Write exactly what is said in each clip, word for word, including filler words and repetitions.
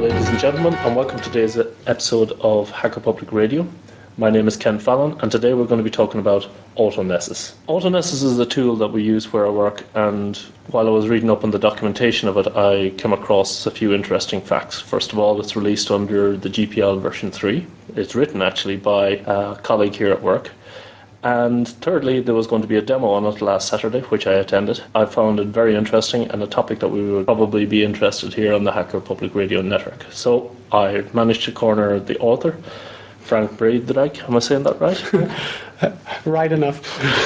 ladies and gentlemen, and welcome to today's episode of Hacker Public Radio. My name is Ken Fallon, and today we're going to be talking about AutoNessus. AutoNessus is a tool that we use for our work, and while I was reading up on the documentation of it, I came across a few interesting facts. First of all, it's released under the G P L version three. It's written actually by a colleague here at work. And thirdly, there was going to be a demo on it last Saturday, which I attended. I found it very interesting and a topic that we would probably be interested here on the Hacker Public Radio Network. So I managed to corner the author, Frank Breidijk. Am I saying that right? Right enough.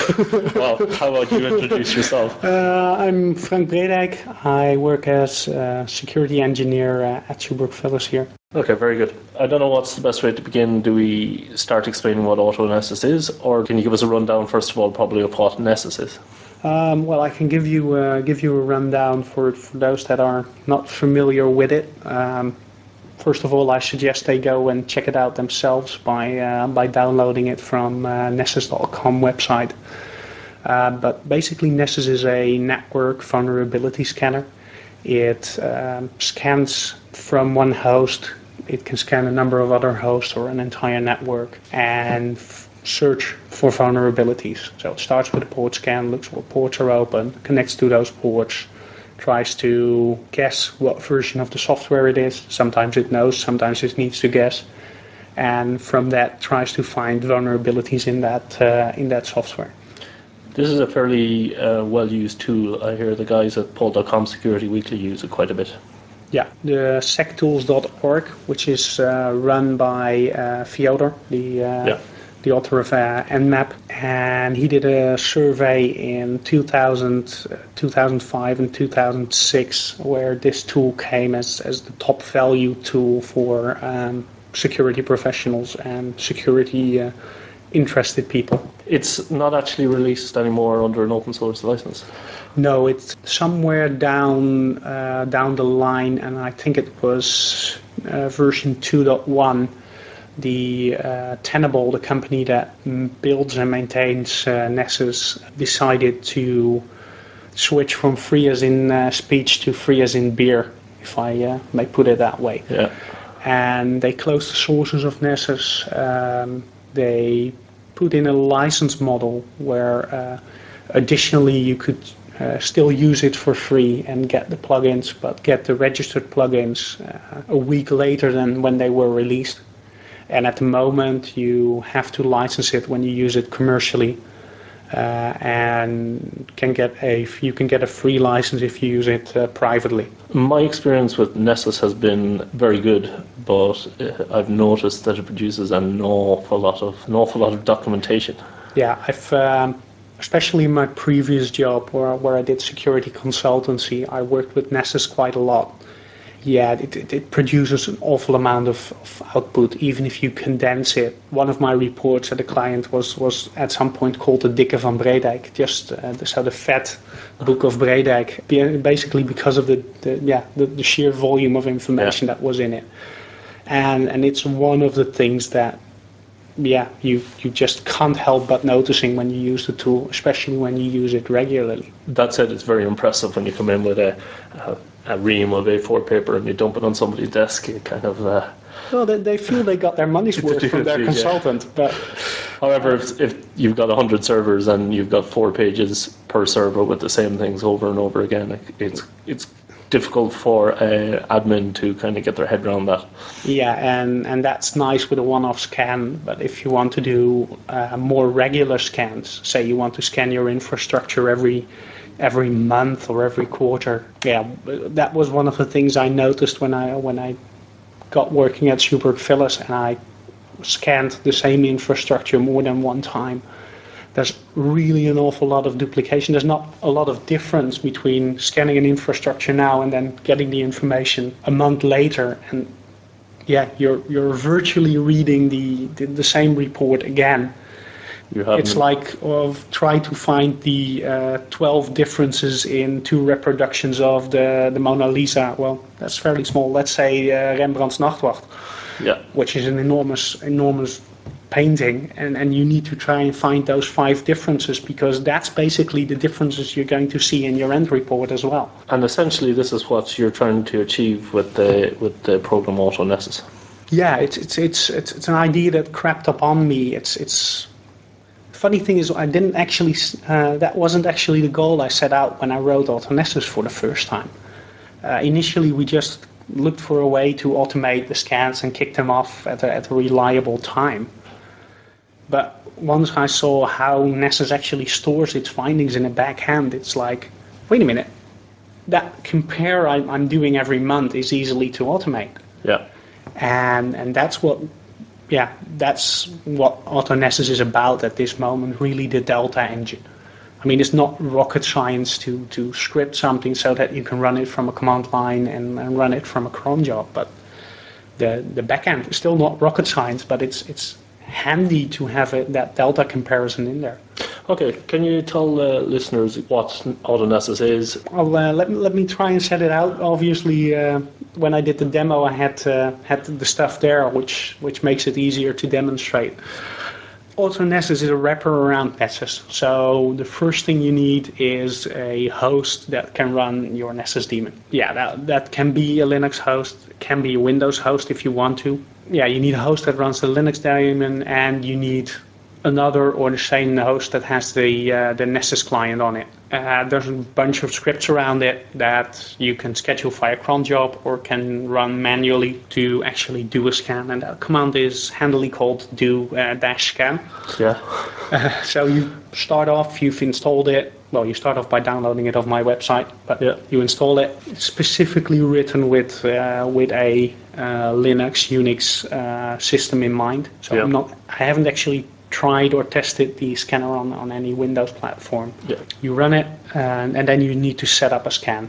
Well, how about you introduce yourself? Uh, I'm Frank Breidijk. I work as a security engineer uh, at Sjoeberg Philis here. Okay, very good. I don't know what's the best way to begin. Do we start explaining what AutoNessus is, or can you give us a rundown, first of all, probably of what Nessus is? Um, well, I can give you uh, give you a rundown for, for those that are not familiar with it. Um, first of all, I suggest they go and check it out themselves by uh, by downloading it from uh, Nessus dot com website. Uh, but basically, Nessus is a network vulnerability scanner. It um, scans from one host. It can scan a number of other hosts or an entire network and f- search for vulnerabilities. So it starts with a port scan, looks what ports are open, connects to those ports, tries to guess what version of the software it is. Sometimes it knows, sometimes it needs to guess. And from that tries to find vulnerabilities in that uh, in that software. This is a fairly uh, well-used tool. I hear the guys at Paul dot com Security Weekly use it quite a bit. Yeah, the sec tools dot org, which is uh, run by uh, Fyodor, the uh, Yeah. the author of uh, Nmap, and he did a survey in two thousand, two thousand five and two thousand six where this tool came as, as the top value tool for um, security professionals and security uh, interested people. It's not actually released anymore under an open source license. No, it's somewhere down uh, down the line, and I think it was uh, version two point one. The uh, Tenable, the company that builds and maintains uh, Nessus, decided to switch from free as in uh, speech to free as in beer, if I uh, may put it that way. Yeah. And they closed the sources of Nessus. Um, they put in a license model where uh, additionally you could uh, still use it for free and get the plugins, but get the registered plugins uh, a week later than when they were released. And at the moment you have to license it when you use it commercially, uh, and can get a you can get a free license if you use it uh, privately. My experience with Nessus has been very good, but I've noticed that it produces an awful lot of an awful lot of documentation. Yeah, I've um, especially in my previous job where where I did security consultancy, I worked with Nessus quite a lot. Yeah, it, it, it produces an awful amount of, of output, even if you condense it. One of my reports at a client was, was at some point called the Dikke van Breidijk, just uh, the, so the fat book of Breidijk, basically because of the, the yeah the, the sheer volume of information yeah. that was in it. And and it's one of the things that yeah you you just can't help but noticing when you use the tool, especially when you use it regularly. That said, it's very impressive when you come in with a, a, a ream of A four paper and you dump it on somebody's desk. You kind of uh, well, they, they feel they got their money's worth from their consultant. Yeah. But however, if, if you've got a hundred servers and you've got four pages per server with the same things over and over again, it's it's difficult for an admin to kind of get their head around that. Yeah, and, and that's nice with a one-off scan, but if you want to do uh, more regular scans, say you want to scan your infrastructure every every month or every quarter, yeah, that was one of the things I noticed when I when I got working at Sjoeberg Philis and I scanned the same infrastructure more than one time. There's really an awful lot of duplication. There's not a lot of difference between scanning an infrastructure now and then getting the information a month later. And yeah, you're you're virtually reading the, the, the same report again. It's like of try to find the uh, twelve differences in two reproductions of the, the Mona Lisa. Well, that's fairly small. Let's say uh, Rembrandt's Nachtwacht, yeah. which is an enormous, enormous painting, and, and you need to try and find those five differences, because that's basically the differences you're going to see in your end report as well. And essentially, this is what you're trying to achieve with the with the program AutoNessus. Yeah, it's it's it's it's, it's an idea that crept upon me. It's it's funny thing is, I didn't actually uh, that wasn't actually the goal I set out when I wrote AutoNessus for the first time. Uh, initially, we just looked for a way to automate the scans and kick them off at a, at a reliable time. But once I saw how Nessus actually stores its findings in a backhand, it's like, wait a minute, that compare I, I'm doing every month is easily to automate. Yeah. And and that's what, yeah, that's what AutoNessus is about at this moment, really the Delta engine. I mean, it's not rocket science to, to script something so that you can run it from a command line and, and run it from a cron job. But the the backend is still not rocket science, but it's it's handy to have a, that Delta comparison in there. Okay, can you tell uh, listeners what AutoNessus is? Well, uh, let, me, let me try and set it out. Obviously, uh, when I did the demo, I had uh, had the stuff there, which, which makes it easier to demonstrate. AutoNessus is a wrapper around Nessus. So the first thing you need is a host that can run your Nessus daemon. Yeah, that, that can be a Linux host, can be a Windows host if you want to. Yeah, you need a host that runs the Linux daemon, and you need another or the same host that has the uh, the Nessus client on it. Uh, there's a bunch of scripts around it that you can schedule via cron job or can run manually to actually do a scan, and that command is handily called do uh, dash scan. Yeah. Uh, so you start off, you've installed it. Well, you start off by downloading it off my website, but yeah. you install it. It's specifically written with uh, with a uh, Linux, Unix uh, system in mind. So yeah. I'm not, I haven't actually tried or tested the scanner on, on any Windows platform. Yeah. You run it, and, and then you need to set up a scan.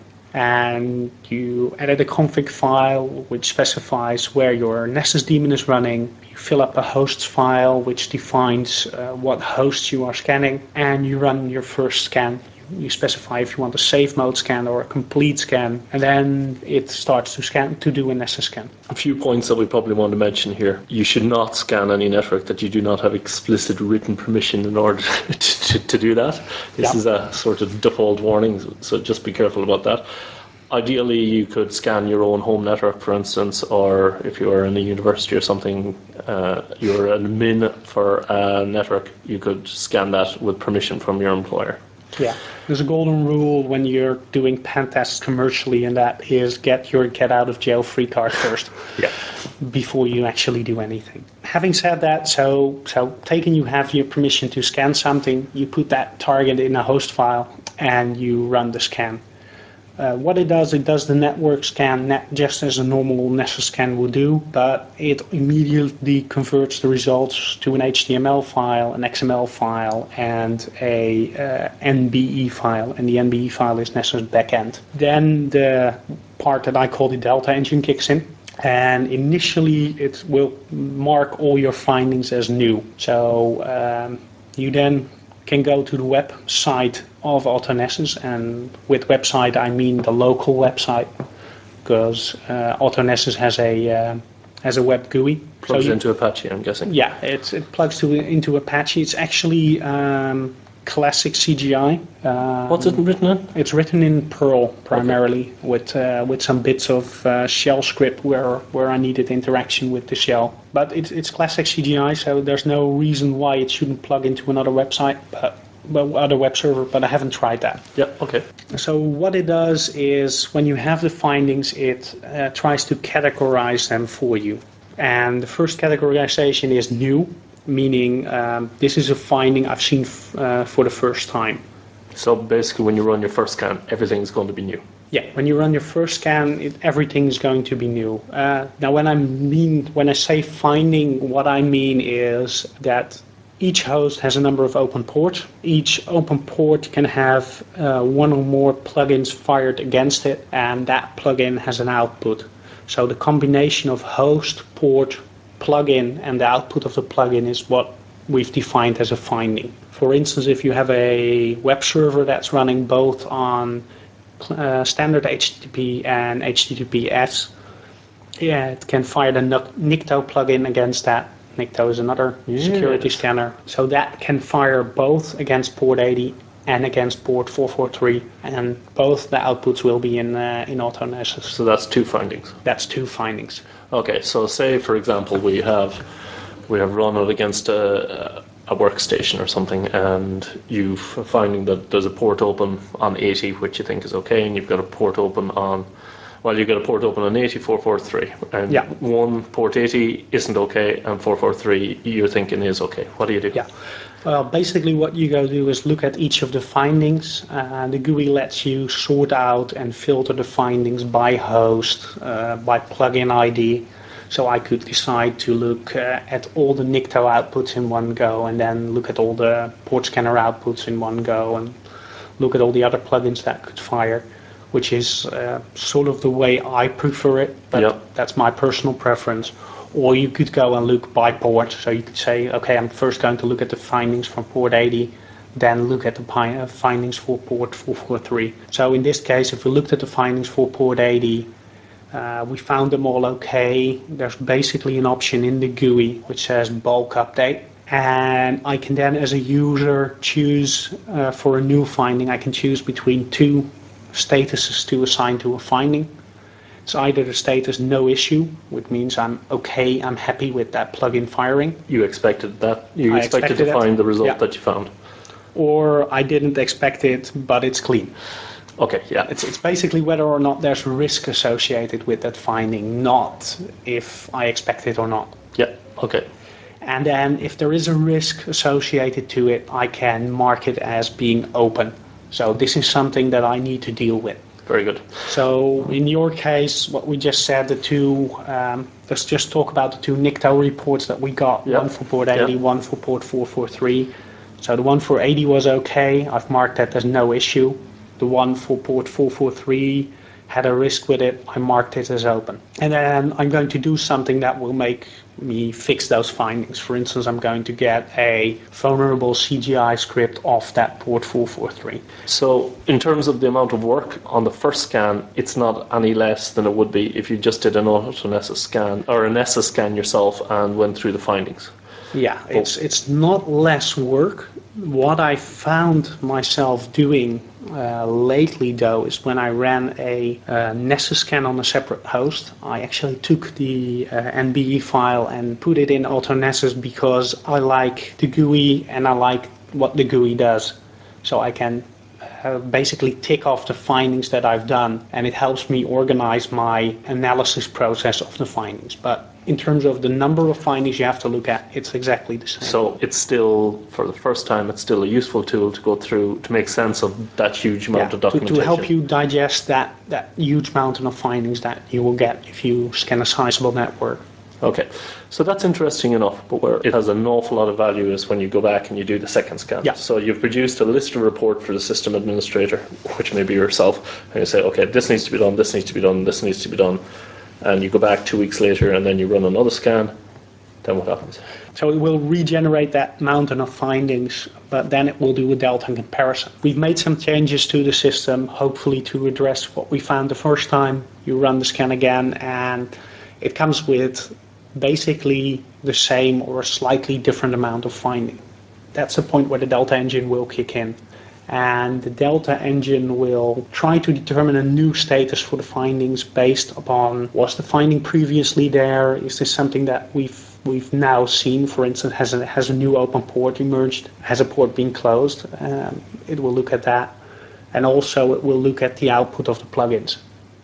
And you edit a config file which specifies where your Nessus daemon is running. You fill up a hosts file which defines uh, what hosts you are scanning, and you run your first scan. You specify if you want a safe mode scan or a complete scan, and then it starts to scan to do a Nessus scan. A few points that we probably want to mention here. You should not scan any network that you do not have explicit written permission in order to, to, to do that. This Yep. is a sort of default warning, so just be careful about that. Ideally, you could scan your own home network, for instance, or if you are in a university or something, uh, you're an admin for a network, you could scan that with permission from your employer. Yeah, there's a golden rule when you're doing pen tests commercially, and that is get your get out of jail free card first. Yeah. Before you actually do anything. Having said that, so so taking you have your permission to scan something, you put that target in a host file and you run the scan. Uh, what it does, it does the network scan net, just as a normal Nessus scan would do, but it immediately converts the results to an H T M L file, an X M L file, and a uh, N B E file, and the N B E file is Nessus backend. Then the part that I call the Delta engine kicks in, and initially it will mark all your findings as new. So um, you then can go to the website of AutoNessus, and with website I mean the local website, because uh, AutoNessus has a uh, has a web G U I. Plugs so you, into Apache, I'm guessing. Yeah, it, it plugs to into Apache. It's actually um, classic C G I. Um, What's it written in? It's written in Perl primarily, okay. with uh, with some bits of uh, shell script where where I needed interaction with the shell. But it's it's classic C G I, so there's no reason why it shouldn't plug into another website, but well, other web server. But I haven't tried that. Yeah. Okay. So what it does is when you have the findings, it uh, tries to categorize them for you. And the first categorization is new, meaning um, this is a finding I've seen f- uh, for the first time. So basically, when you run your first scan, everything's going to be new. Yeah, when you run your first scan, it, everything is going to be new. Uh, now, when I mean when I say finding, what I mean is that each host has a number of open ports. Each open port can have uh, one or more plugins fired against it, and that plugin has an output. So the combination of host, port, plugin, and the output of the plugin is what we've defined as a finding. For instance, if you have a web server that's running both on uh, standard H T T P and H T T P S, yeah, it can fire the Nikto plugin against that. Nicto is another Yes. security scanner. So that can fire both against port eighty and against port four forty-three, and both the outputs will be in uh, in AutoNesis. So that's two findings. That's two findings. Okay, so say for example we have we have run it against a, a workstation or something, and you're finding that there's a port open on eighty which you think is okay, and you've got a port open on well you've got a port open on eighty four forty-three, and yeah. one port eighty isn't okay and four forty-three you're thinking is okay. What do you do? Yeah. Well, basically what you go do is look at each of the findings. Uh, the G U I lets you sort out and filter the findings by host, uh, by plugin I D. So I could decide to look uh, at all the Nicto outputs in one go, and then look at all the port scanner outputs in one go, and look at all the other plugins that could fire, which is uh, sort of the way I prefer it, but yep. that's my personal preference. Or you could go and look by port. So you could say, okay, I'm first going to look at the findings from port eighty, then look at the pi- uh, findings for port four forty-three. So in this case, if we looked at the findings for port eighty, uh, we found them all okay. There's basically an option in the G U I which says bulk update. And I can then, as a user, choose uh, for a new finding, I can choose between two statuses to assign to a finding. It's either the status no issue, which means I'm okay, I'm happy with that plugin firing. You expected that? You I expected, expected to it. find the result Yeah. that you found? Or I didn't expect it, but it's clean. Okay, yeah. It's, it's basically whether or not there's risk associated with that finding, not if I expect it or not. Yeah, okay. And then if there is a risk associated to it, I can mark it as being open. So this is something that I need to deal with. Very good. So in your case, what we just said, the two, um, let's just talk about the two Nicto reports that we got, yep. one for port eighty, yep. one for port four forty-three. So the one for eighty was okay, I've marked that as no issue. The one for port four forty-three had a risk with it, I marked it as open. And then I'm going to do something that will make me fix those findings. For instance, I'm going to get a vulnerable C G I script off that port four forty-three. So in terms of the amount of work on the first scan, it's not any less than it would be if you just did an AutoNesis scan or a Nessus scan yourself and went through the findings. Yeah, it's it's not less work. What I found myself doing uh, lately, though, is when I ran a uh, Nessus scan on a separate host, I actually took the uh, N B E file and put it in AutoNesis because I like the G U I and I like what the G U I does. So I can uh, basically tick off the findings that I've done, and it helps me organize my analysis process of the findings. But in terms of the number of findings you have to look at, it's exactly the same. So it's still, for the first time, it's still a useful tool to go through to make sense of that huge amount yeah, of documentation. To, to help you digest that, that huge mountain of findings that you will get if you scan a sizable network. Okay, so that's interesting enough, but where it has an awful lot of value is when you go back and you do the second scan. Yeah. So you've produced a list of report for the system administrator, which may be yourself, and you say, okay, this needs to be done, this needs to be done, this needs to be done, and you go back two weeks later and then you run another scan, then what happens? So it will regenerate that mountain of findings, but then it will do a delta comparison. We've made some changes to the system, hopefully to address what we found the first time. You run the scan again, and it comes with basically the same or a slightly different amount of finding. That's the point where the delta engine will kick in. And the delta engine will try to determine a new status for the findings based upon, was the finding previously there? Is this something that we've we've now seen? For instance, has a, has a new open port emerged? Has a port been closed? Um, it will look at that. And also it will look at the output of the plugins.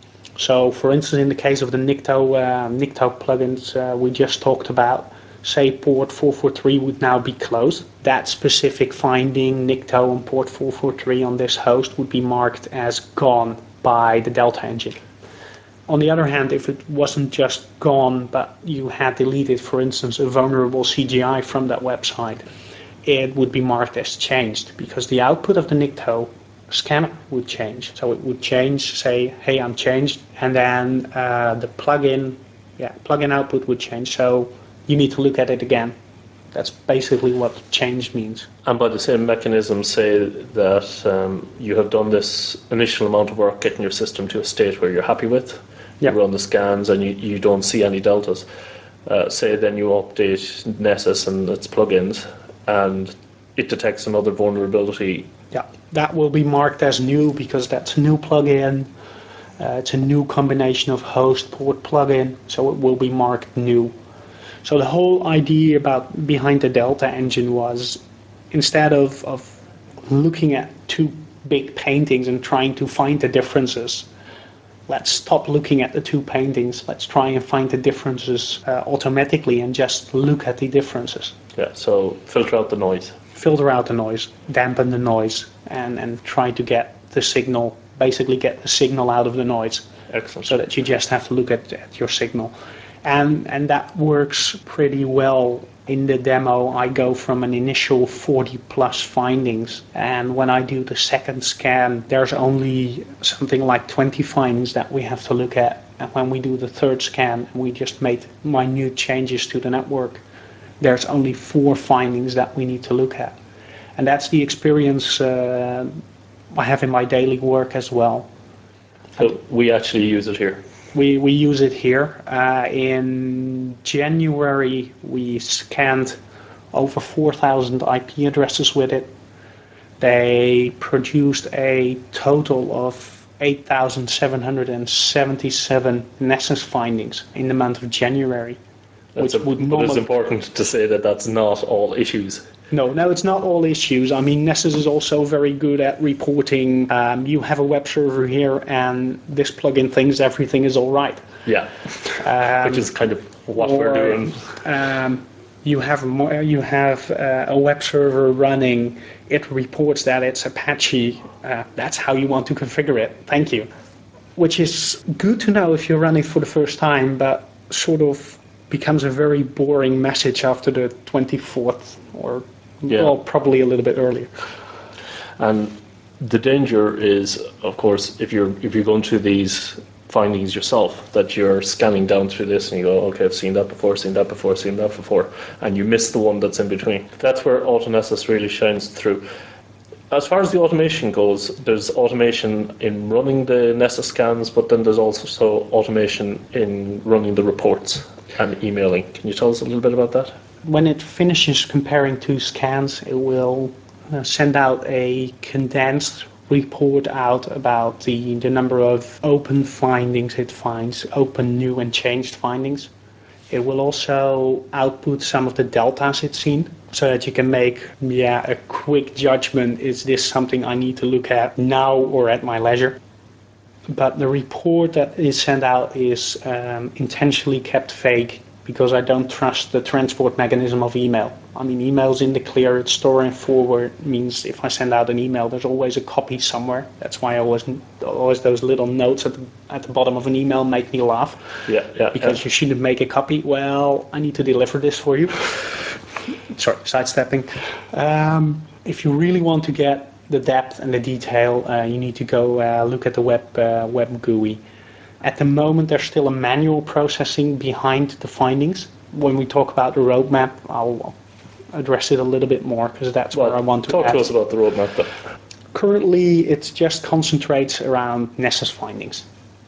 So for instance, in the case of the Nicto, uh, Nicto plugins uh, we just talked about, say port four forty-three would now be closed. That specific finding, Nicto on port four forty-three on this host, would be marked as gone by the Delta engine. On the other hand, if it wasn't just gone, but you had deleted, for instance, a vulnerable C G I from that website, it would be marked as changed, because the output of the Nicto scanner would change. So it would change, say, hey, I'm changed, and then uh, the plugin, yeah, plugin output would change. So you need to look at it again. That's basically what change means. And by the same mechanism, say that um, you have done this initial amount of work getting your system to a state where you're happy with, yep. you run the scans and you, you don't see any deltas. Uh, say then you update Nessus and its plugins, and it detects another vulnerability. Yeah, that will be marked as new because that's a new plugin. Uh, it's a new combination of host port plugin, so it will be marked new. So the whole idea about behind the Delta engine was, instead of, of looking at two big paintings and trying to find the differences, let's stop looking at the two paintings. Let's try and find the differences uh, automatically and just look at the differences. Yeah, so filter out the noise. Filter out the noise, dampen the noise, and, and try to get the signal, basically get the signal out of the noise. Excellent. So that you just have to look at, at your signal. And, and that works pretty well. In the demo, I go from an initial forty plus findings, and when I do the second scan, there's only something like twenty findings that we have to look at. And when we do the third scan, we just made minute changes to the network, there's only four findings that we need to look at. And that's the experience uh, I have in my daily work as well. So we actually use it here. We, we use it here. Uh, in January, we scanned over four thousand I P addresses with it. They produced a total of eight thousand seven hundred seventy-seven Nessus findings in the month of January. That's Which a, would but normally, it's important to say that that's not all issues. No, no, it's not all issues. I mean, Nessus is also very good at reporting. Um, you have a web server here, and this plugin thinks everything is all right. Yeah, Um, which is kind of what or, we're doing. Um, you have a, you have uh, a web server running. It reports that it's Apache. Uh, that's how you want to configure it. Thank you. Which is good to know if you're running for the first time, but sort of becomes a very boring message after the twenty-fourth or Yeah. Well, probably a little bit earlier. And the danger is, of course, if you're if you're going through these findings yourself, that you're scanning down through this and you go, okay, I've seen that before, seen that before, seen that before, and you miss the one that's in between. That's where AutoNessus really shines through. As far as the automation goes, there's automation in running the Nessus scans, but then there's also automation in running the reports and emailing. Can you tell us a little bit about that? When it finishes comparing two scans, it will uh, send out a condensed report out about the, the number of open findings it finds, open, new, and changed findings. It will also output some of the deltas it's seen, so that you can make yeah a quick judgment, is this something I need to look at now or at my leisure? But the report that is sent out is um, intentionally kept vague, because I don't trust the transport mechanism of email. I mean, email's in the clear, it's store and forward, means if I send out an email, there's always a copy somewhere. That's why I always, always those little notes at the, at the bottom of an email make me laugh. Yeah, yeah. Because yeah. you shouldn't make a copy. Well, I need to deliver this for you. Sorry, sidestepping. Um, if you really want to get the depth and the detail, uh, you need to go uh, look at the web uh, web G U I. At the moment, there's still a manual processing behind the findings. When we talk about the roadmap, I'll address it a little bit more, because that's well, where I want to talk add. to us about the roadmap. Then. Currently, it just concentrates around Nessus findings.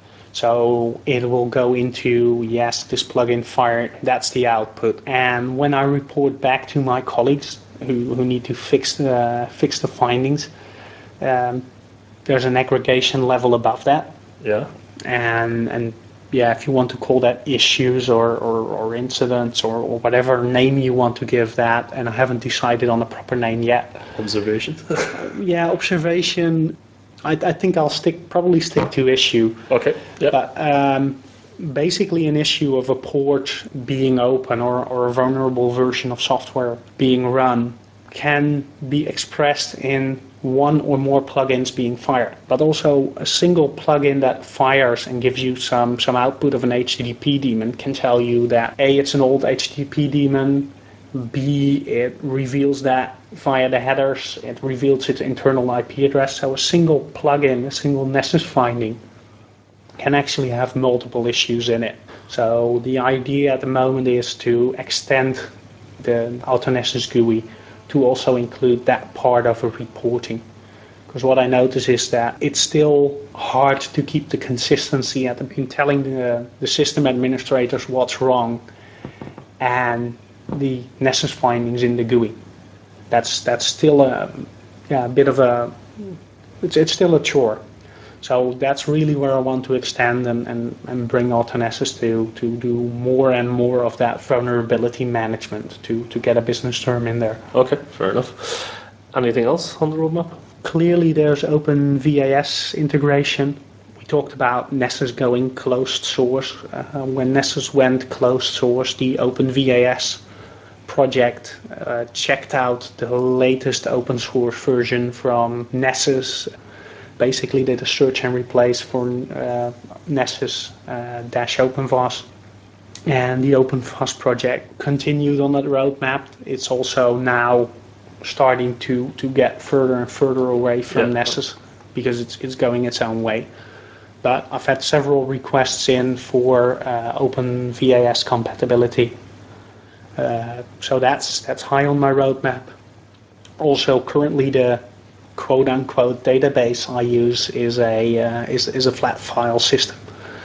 So it will go into, yes, this plugin fired, that's the output. And when I report back to my colleagues who, who need to fix the, fix the findings, um, there's an aggregation level above that. Yeah. And, and yeah, if you want to call that issues or, or, or incidents or, or whatever name you want to give that, and I haven't decided on a proper name yet. Observation. Yeah, observation. I, I think I'll stick probably stick to issue. Okay. Yeah. But um, basically, an issue of a port being open or, or a vulnerable version of software being run can be expressed in one or more plugins being fired, but also a single plugin that fires and gives you some, some output of an H T T P daemon can tell you that A, it's an old H T T P daemon, B, it reveals that via the headers, it reveals its internal I P address. So a single plugin, a single Nessus finding can actually have multiple issues in it. So the idea at the moment is to extend the AutoNessus G U I to also include that part of a reporting. Because what I notice is that it's still hard to keep the consistency at the, in telling the, the system administrators what's wrong, and the Nessus findings in the G U I. That's that's still a yeah a bit of a it's it's still a chore. So that's really where I want to extend and, and, and bring AutoNessus to to do more and more of that vulnerability management to, to get a business term in there. Okay, fair enough. Anything else on the roadmap? Clearly there's OpenVAS integration. We talked about Nessus going closed source. Uh, when Nessus went closed source, the OpenVAS project uh, checked out the latest open source version from Nessus. Basically did a search and replace for uh, Nessus uh, dash OpenVAS. And the OpenVAS project continued on that roadmap. It's also now starting to, to get further and further away from Yeah. Nessus because it's it's going its own way. But I've had several requests in for uh, OpenVAS compatibility. Uh, so that's that's high on my roadmap. Also, currently the quote-unquote database I use is a uh, is is a flat file system.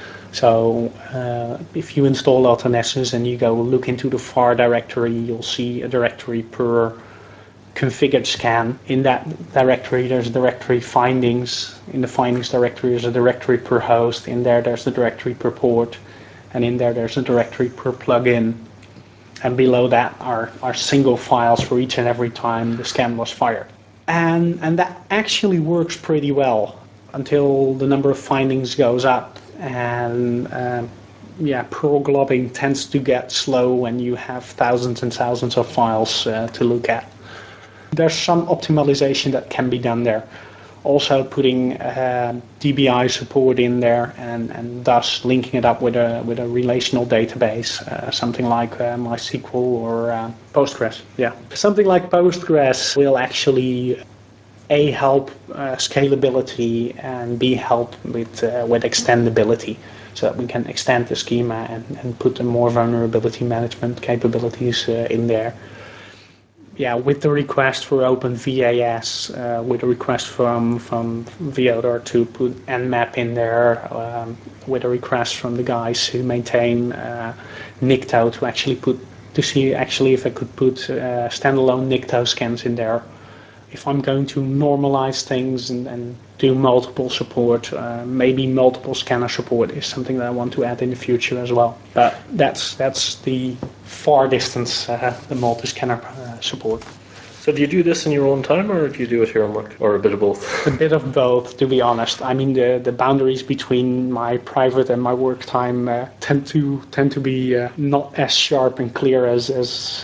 So uh, if you install AutoNessus and you go look into the var directory, you'll see a directory per configured scan. In that directory, there's a directory findings. In the findings directory, there's a directory per host. In there, there's a directory per port, and in there, there's a directory per plugin. And below that are, are single files for each and every time the scan was fired. And, and that actually works pretty well until the number of findings goes up. And um, yeah, Perl globbing tends to get slow when you have thousands and thousands of files uh, to look at. There's some optimization that can be done there. Also putting uh, D B I support in there and, and thus linking it up with a with a relational database, uh, something like uh, MySQL or uh, Postgres. Yeah, something like Postgres will actually A, help uh, scalability and B, help with uh, with extendability, so that we can extend the schema and, and put the more vulnerability management capabilities uh, in there. Yeah, with the request for OpenVAS, uh, with a request from from Vyotar to put Nmap in there, um, with a request from the guys who maintain uh, Nikto to actually put to see actually if I could put uh, standalone Nikto scans in there. If I'm going to normalize things and, and do multiple support, uh, maybe multiple scanner support is something that I want to add in the future as well. But that's that's the far distance, uh, the multi-scanner uh, support. So do you do this in your own time, or do you do it here on work, or a bit of both? A bit of both, to be honest. I mean, the, the boundaries between my private and my work time uh, tend to tend to be uh, not as sharp and clear as as.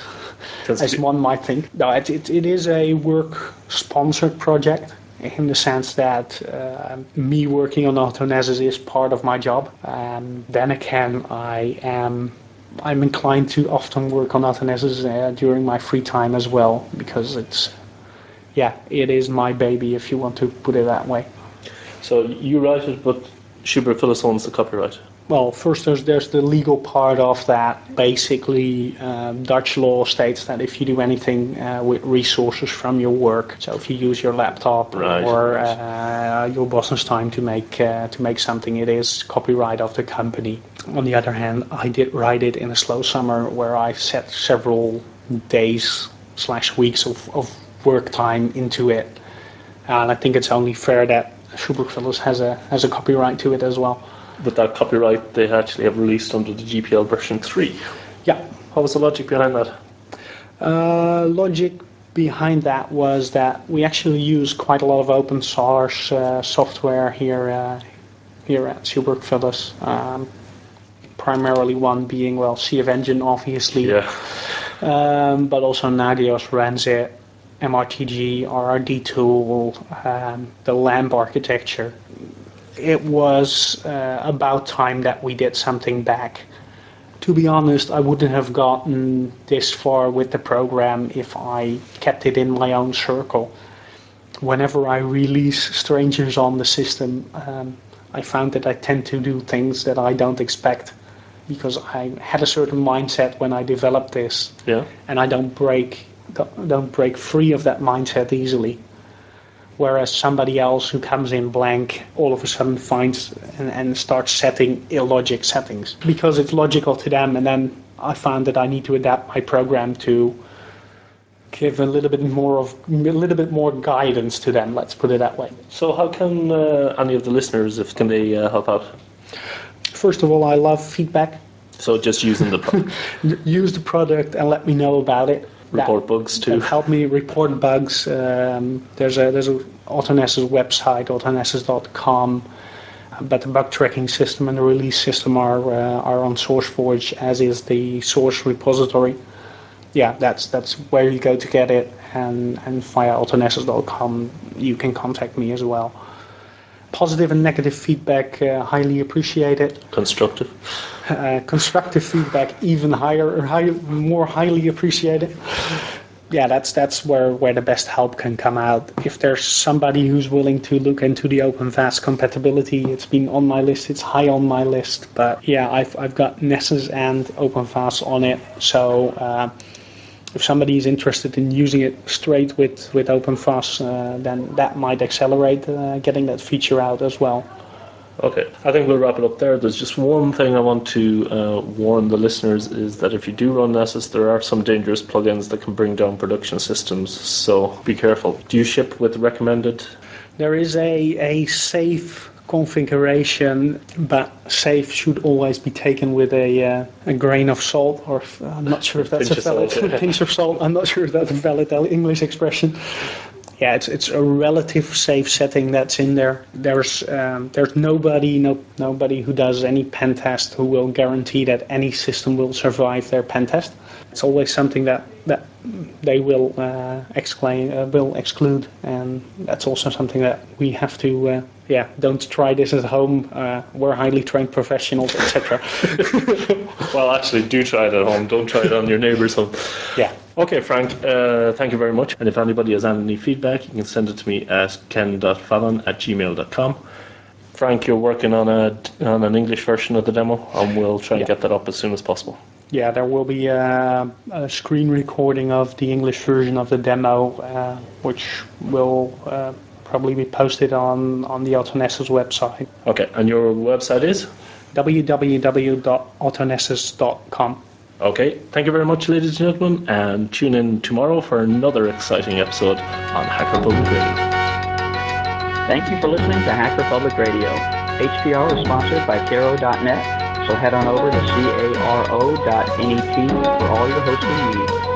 As one might think. No, it, it, it is a work-sponsored project in the sense that uh, me working on AutoNessus is part of my job. Um, then again, I am I'm inclined to often work on AutoNessus uh, during my free time as well, because it's yeah, it is my baby, if you want to put it that way. So you write it, but Schubert Phillips owns the copyright. Well, first there's, there's the legal part of that. Basically, um, Dutch law states that if you do anything uh, with resources from your work, so if you use your laptop Right, or right. uh, your boss's time to make uh, to make something, it is copyright of the company. On the other hand, I did write it in a slow summer where I set several days slash weeks of, of work time into it, and I think it's only fair that Schubert Phillips has a has a copyright to it as well. With that copyright, they actually have released under the G P L version three. Yeah. What was the logic behind that? Uh, logic behind that was that we actually use quite a lot of open source uh, software here uh, here at Schubert Phillips. Um, primarily one being, well, C F Engine, obviously, Yeah. um, but also Nagios, Rancid, M R T G, R R D tool, um, the LAMP architecture. It was uh, about time that we did something back. To be honest, I wouldn't have gotten this far with the program if I kept it in my own circle. Whenever I release strangers on the system, um, I found that I tend to do things that I don't expect, because I had a certain mindset when I developed this, Yeah. and I don't break don't break free of that mindset easily. Whereas somebody else who comes in blank all of a sudden finds and, and starts setting illogic settings because it's logical to them, and then I found that I need to adapt my program to give a little bit more of a little bit more guidance to them. Let's put it that way. So how can uh, any of the listeners, if can they uh, help out? First of all, I love feedback. So just using the product. Use the product and let me know about it. Report that, bugs too. That help me report bugs. Um, there's a there's a Autonessus website, autonessus dot com, but the bug tracking system and the release system are uh, are on SourceForge, as is the source repository. Yeah, that's that's where you go to get it, and and via autonessus dot com you can contact me as well. Positive and negative feedback, uh, highly appreciated. Constructive. Uh, constructive feedback, even higher, high, more highly appreciated. Yeah, that's that's where, where the best help can come out. If there's somebody who's willing to look into the OpenVAS compatibility, it's been on my list. It's high on my list. But yeah, I've I've got Nessus and OpenVAS on it. So uh, if somebody is interested in using it straight with with OpenVAS, uh, then that might accelerate uh, getting that feature out as well. Okay, I think we'll wrap it up there. There's just one thing I want to uh, warn the listeners is that if you do run Nessus, there are some dangerous plugins that can bring down production systems, so be careful. Do you ship with recommended? There is a, a safe configuration, but safe should always be taken with a uh, a grain of salt, or uh, I'm not sure if that's Pinch a valid of salt, yeah. pinch of salt. I'm not sure if that's a valid English expression. Yeah, it's it's a relative safe setting that's in there. There's um, there's nobody no nobody who does any pen test who will guarantee that any system will survive their pen test. It's always something that that they will uh, exclaim uh, will exclude, and that's also something that we have to uh, yeah don't try this at home. Uh, we're highly trained professionals, et cetera. Well, actually, do try it at home. Don't try it on your neighbour's home. Yeah. Okay, Frank, uh, thank you very much. And if anybody has any feedback, you can send it to me at ken dot fallon at gmail dot com. Frank, you're working on a on an English version of the demo, and we'll try and Yeah. get that up as soon as possible. Yeah, there will be a, a screen recording of the English version of the demo, uh, which will uh, probably be posted on, on the Autonessus website. Okay, and your website is? w w w dot autonessus dot com. Okay, thank you very much, ladies and gentlemen, and tune in tomorrow for another exciting episode on Hacker Public Radio. Thank you for listening to Hacker Public Radio. H P R is sponsored by Caro dot net, so head on over to caro dot net for all your hosting needs.